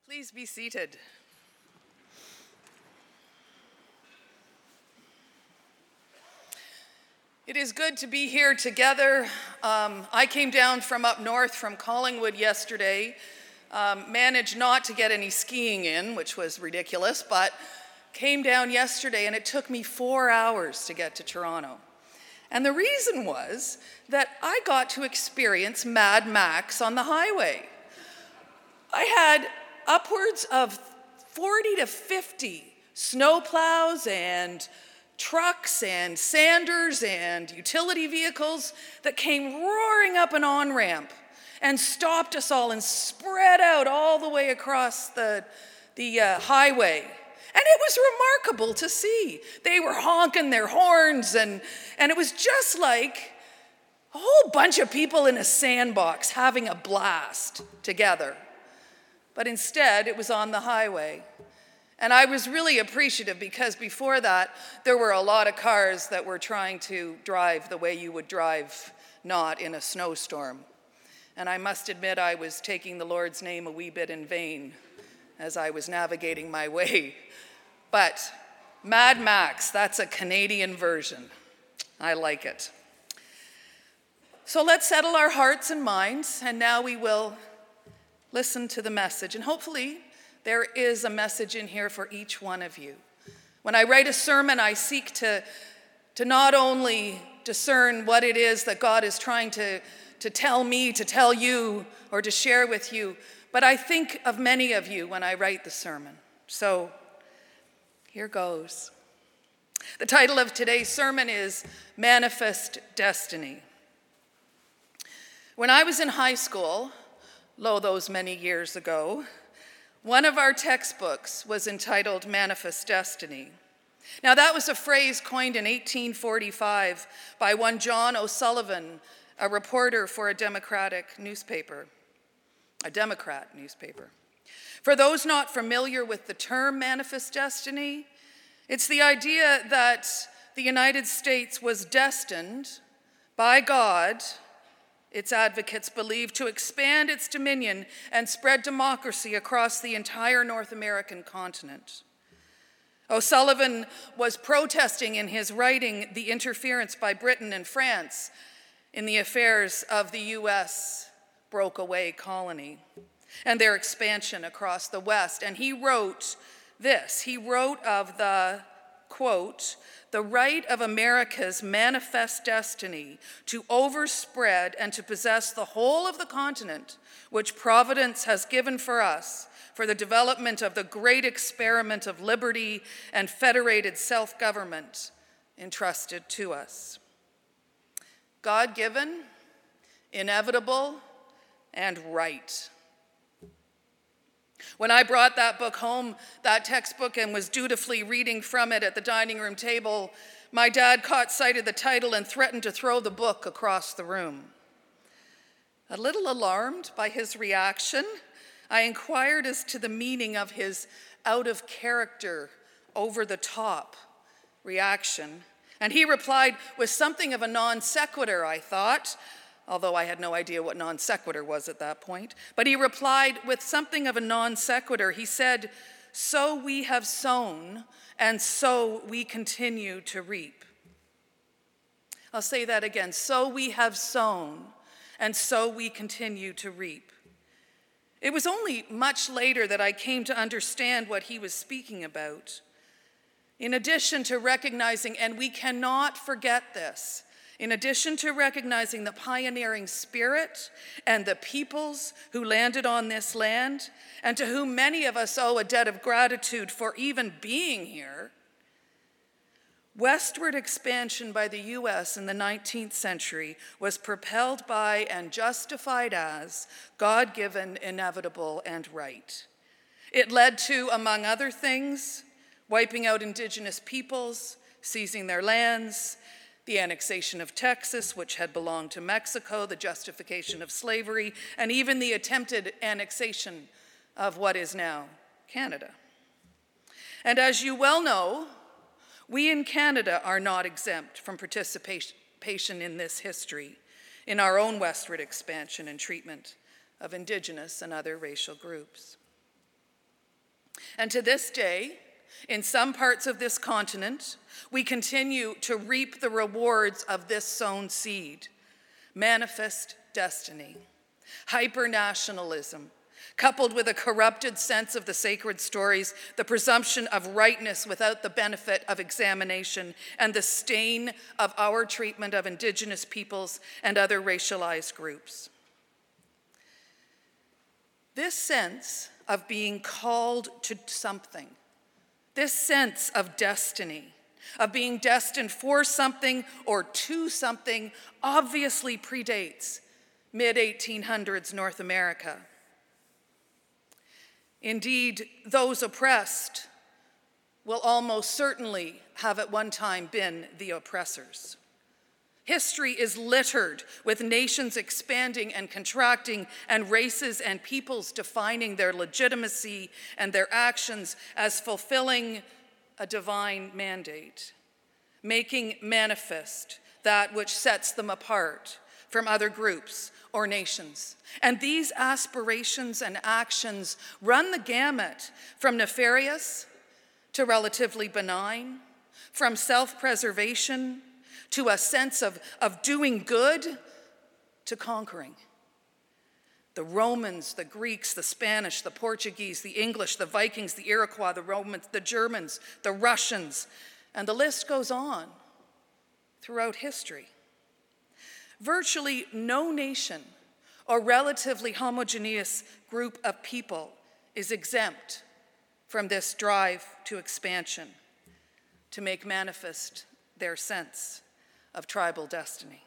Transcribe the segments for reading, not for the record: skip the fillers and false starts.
Please be seated. It is good to be here together. I came down from up north from Collingwood yesterday, managed not to get any skiing in, which was ridiculous, but came down yesterday and it took me 4 hours to get to Toronto. And the reason was that I got to experience Mad Max on the highway. I had upwards of 40 to 50 snowplows and trucks and sanders and utility vehicles that came roaring up an on-ramp and stopped us all and spread out all the way across the highway. And it was remarkable to see. They were honking their horns and it was just like a whole bunch of people in a sandbox having a blast together. But instead, it was on the highway. And I was really appreciative because before that, there were a lot of cars that were trying to drive the way you would drive not in a snowstorm. And I must admit, I was taking the Lord's name a wee bit in vain as I was navigating my way. But Mad Max, that's a Canadian version. I like it. So let's settle our hearts and minds, and now we will listen to the message. And hopefully, there is a message in here for each one of you. When I write a sermon, I seek to not only discern what it is that God is trying to tell me, to tell you, or to share with you, but I think of many of you when I write the sermon. So here goes. The title of today's sermon is Manifest Destiny. When I was in high school, those many years ago, one of our textbooks was entitled Manifest Destiny. Now that was a phrase coined in 1845 by one John O'Sullivan, a reporter for a Democrat newspaper. For those not familiar with the term Manifest Destiny, it's the idea that the United States was destined by God, its advocates believe, to expand its dominion and spread democracy across the entire North American continent. O'Sullivan was protesting in his writing the interference by Britain and France in the affairs of the U.S. broke-away colony and their expansion across the West. And he wrote this. He wrote of the, quote, "the right of America's manifest destiny to overspread and to possess the whole of the continent which Providence has given for us for the development of the great experiment of liberty and federated self-government entrusted to us." God-given, inevitable, and right. When I brought that book home, that textbook, and was dutifully reading from it at the dining room table, my dad caught sight of the title and threatened to throw the book across the room. A little alarmed by his reaction, I inquired as to the meaning of his out-of-character, over-the-top reaction, and he replied with something of a non sequitur, I thought, although I had no idea what non sequitur was at that point. But he replied with something of a non sequitur. He said, "So we have sown, and so we continue to reap." I'll say that again. So we have sown, and so we continue to reap. It was only much later that I came to understand what he was speaking about. In addition to recognizing, and we cannot forget this, in addition to recognizing the pioneering spirit and the peoples who landed on this land, and to whom many of us owe a debt of gratitude for even being here, westward expansion by the U.S. in the 19th century was propelled by and justified as God-given, inevitable, and right. It led to, among other things, wiping out indigenous peoples, seizing their lands, the annexation of Texas, which had belonged to Mexico, the justification of slavery, and even the attempted annexation of what is now Canada. And as you well know, we in Canada are not exempt from participation in this history, in our own westward expansion and treatment of Indigenous and other racial groups. And to this day, in some parts of this continent, we continue to reap the rewards of this sown seed. Manifest destiny, hyper-nationalism, coupled with a corrupted sense of the sacred stories, the presumption of rightness without the benefit of examination, and the stain of our treatment of Indigenous peoples and other racialized groups. This sense of being called to something, this sense of destiny, of being destined for something or to something, obviously predates mid-1800s North America. Indeed, those oppressed will almost certainly have at one time been the oppressors. History is littered with nations expanding and contracting, and races and peoples defining their legitimacy and their actions as fulfilling a divine mandate, making manifest that which sets them apart from other groups or nations. And these aspirations and actions run the gamut from nefarious to relatively benign, from self-preservation to a sense of doing good to conquering. The Romans, the Greeks, the Spanish, the Portuguese, the English, the Vikings, the Iroquois, the Romans, the Germans, the Russians, and the list goes on throughout history. Virtually no nation or relatively homogeneous group of people is exempt from this drive to expansion, to make manifest their sense of tribal destiny.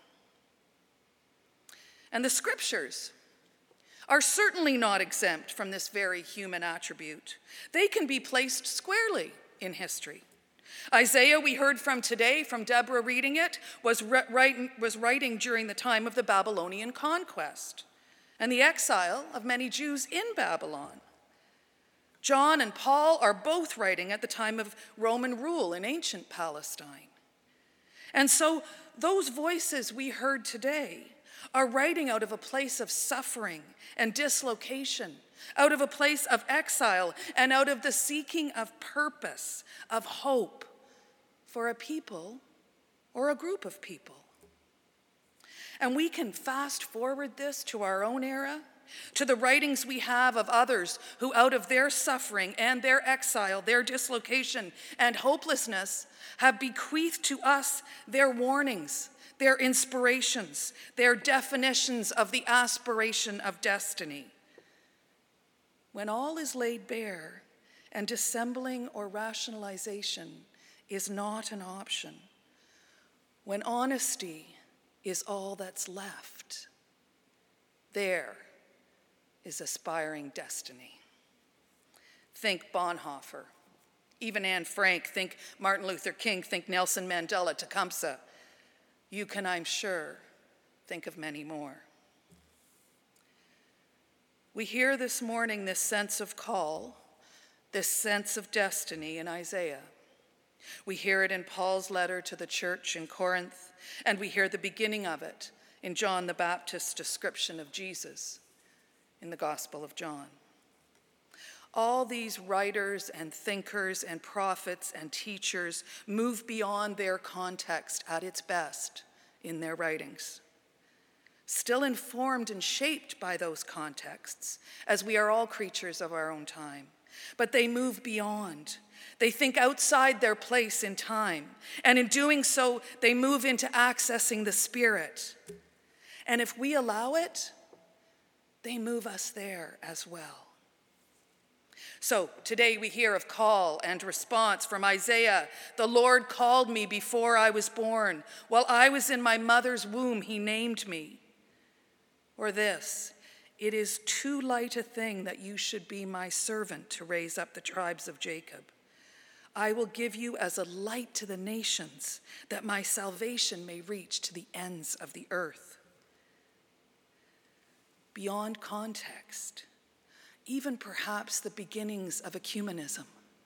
And the scriptures are certainly not exempt from this very human attribute. They can be placed squarely in history. Isaiah, we heard from today, from Deborah reading it, was writing during the time of the Babylonian conquest and the exile of many Jews in Babylon. John and Paul are both writing at the time of Roman rule in ancient Palestine. And so those voices we heard today are writing out of a place of suffering and dislocation, out of a place of exile, and out of the seeking of purpose, of hope for a people or a group of people. And we can fast forward this to our own era, to the writings we have of others who, out of their suffering and their exile, their dislocation and hopelessness, have bequeathed to us their warnings, their inspirations, their definitions of the aspiration of destiny. When all is laid bare and dissembling or rationalization is not an option, when honesty is all that's left, there is aspiring destiny. Think Bonhoeffer, even Anne Frank, think Martin Luther King, think Nelson Mandela, Tecumseh. You can, I'm sure, think of many more. We hear this morning this sense of call, this sense of destiny in Isaiah. We hear it in Paul's letter to the church in Corinth, and we hear the beginning of it in John the Baptist's description of Jesus in the Gospel of John. All these writers and thinkers and prophets and teachers move beyond their context at its best in their writings, still informed and shaped by those contexts, as we are all creatures of our own time. But they move beyond. They think outside their place in time, and in doing so, they move into accessing the Spirit. And if we allow it, they move us there as well. So today we hear of call and response from Isaiah. The Lord called me before I was born. While I was in my mother's womb, he named me. Or this, it is too light a thing that you should be my servant to raise up the tribes of Jacob. I will give you as a light to the nations, that my salvation may reach to the ends of the earth. Beyond context, even perhaps the beginnings of ecumenism,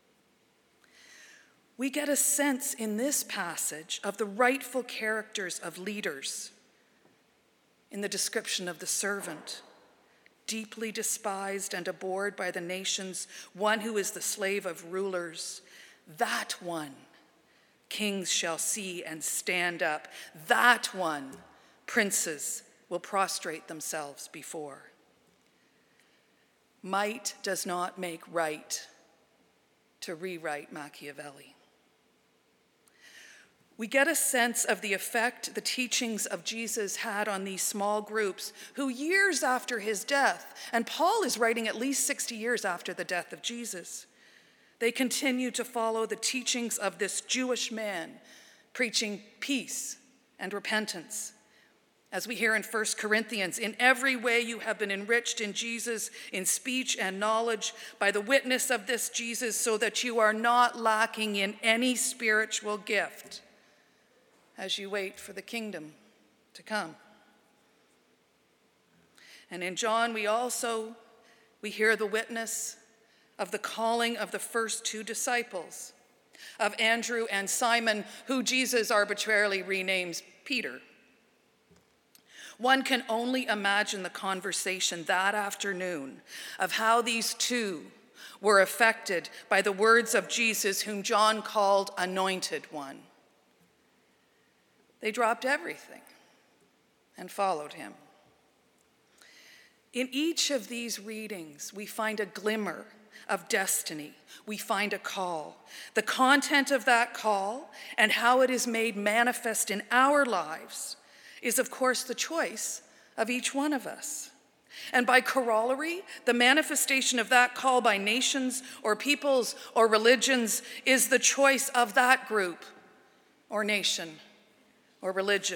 we get a sense in this passage of the rightful characters of leaders in the description of the servant deeply despised and abhorred by the nations, one who is the slave of rulers. That one kings shall see and stand up. That one princes will prostrate themselves before. Might does not make right, to rewrite Machiavelli. We get a sense of the effect the teachings of Jesus had on these small groups who years after his death, and Paul is writing at least 60 years after the death of Jesus, they continue to follow the teachings of this Jewish man preaching peace and repentance. As we hear in 1 Corinthians, in every way you have been enriched in Jesus, in speech and knowledge, by the witness of this Jesus, so that you are not lacking in any spiritual gift as you wait for the kingdom to come. And in John, we hear the witness of the calling of the first two disciples, of Andrew and Simon, who Jesus arbitrarily renames Peter. One can only imagine the conversation that afternoon of how these two were affected by the words of Jesus, whom John called Anointed One. They dropped everything and followed him. In each of these readings, we find a glimmer of destiny. We find a call. The content of that call and how it is made manifest in our lives is, of course, the choice of each one of us. And by corollary, the manifestation of that call by nations or peoples or religions is the choice of that group or nation or religion.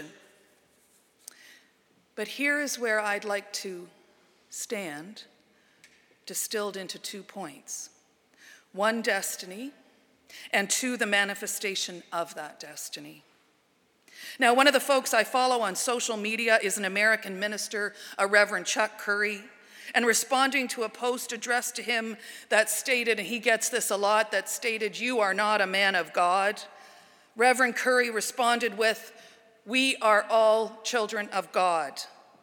But here is where I'd like to stand, distilled into 2 points. 1, destiny, and 2, the manifestation of that destiny. Now, one of the folks I follow on social media is an American minister, a Reverend Chuck Curry, and responding to a post addressed to him that stated, and he gets this a lot, that stated, "You are not a man of God," Reverend Curry responded with, "We are all children of God."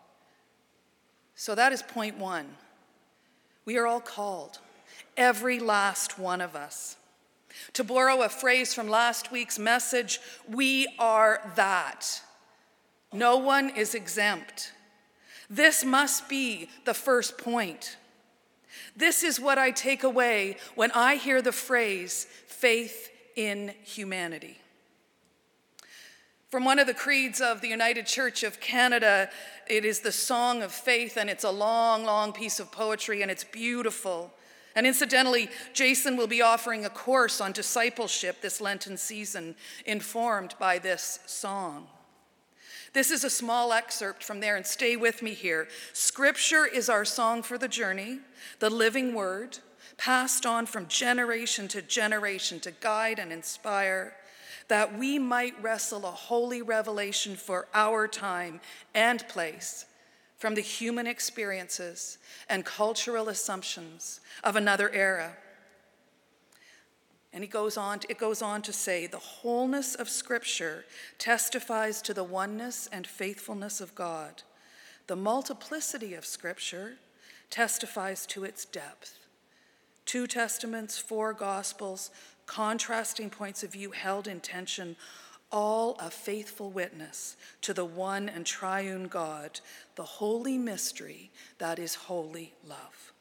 So that is point 1. We are all called, every last one of us. To borrow a phrase from last week's message, we are that. No one is exempt. This must be the first point. This is what I take away when I hear the phrase, faith in humanity. From one of the creeds of the United Church of Canada, it is the Song of Faith, and it's a long, long piece of poetry, and it's beautiful. And incidentally, Jason will be offering a course on discipleship this Lenten season, informed by this song. This is a small excerpt from there, and stay with me here. Scripture is our song for the journey, the living word, passed on from generation to generation to guide and inspire, that we might wrestle a holy revelation for our time and place from the human experiences and cultural assumptions of another era. And it goes on to say, the wholeness of Scripture testifies to the oneness and faithfulness of God. The multiplicity of Scripture testifies to its depth. 2 Testaments, 4 Gospels, contrasting points of view held in tension, all a faithful witness to the one and triune God, the holy mystery that is holy love.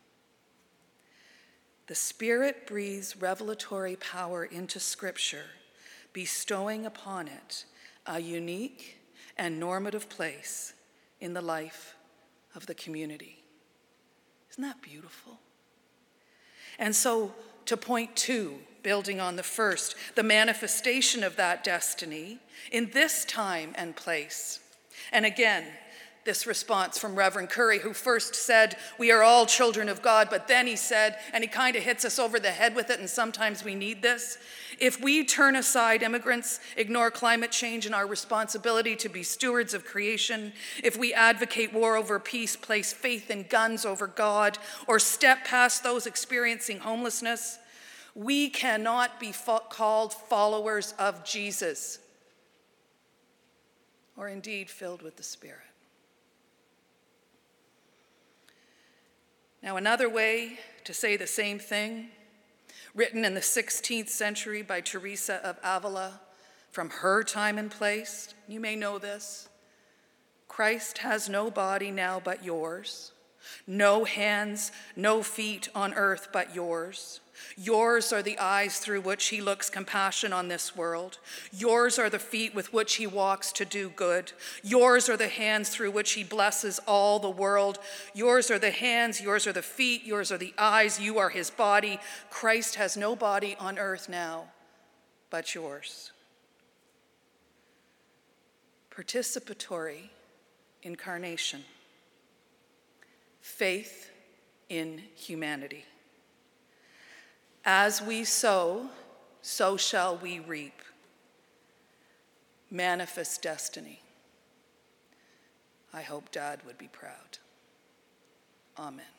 The Spirit breathes revelatory power into Scripture, bestowing upon it a unique and normative place in the life of the community. Isn't that beautiful? And so, to point 2, building on the first, the manifestation of that destiny in this time and place. And again, this response from Reverend Curry, who first said, we are all children of God, but then he said, and he kind of hits us over the head with it, and sometimes we need this, if we turn aside immigrants, ignore climate change and our responsibility to be stewards of creation, if we advocate war over peace, place faith in guns over God, or step past those experiencing homelessness, we cannot be called followers of Jesus, or indeed filled with the Spirit. Now, another way to say the same thing, written in the 16th century by Teresa of Avila from her time and place, you may know this. Christ has no body now but yours, no hands, no feet on earth but yours. Yours are the eyes through which he looks compassion on this world. Yours are the feet with which he walks to do good. Yours are the hands through which he blesses all the world. Yours are the hands, yours are the feet, yours are the eyes, you are his body. Christ has no body on earth now but yours. Participatory incarnation. Faith in humanity. As we sow, so shall we reap. Manifest destiny. I hope Dad would be proud. Amen.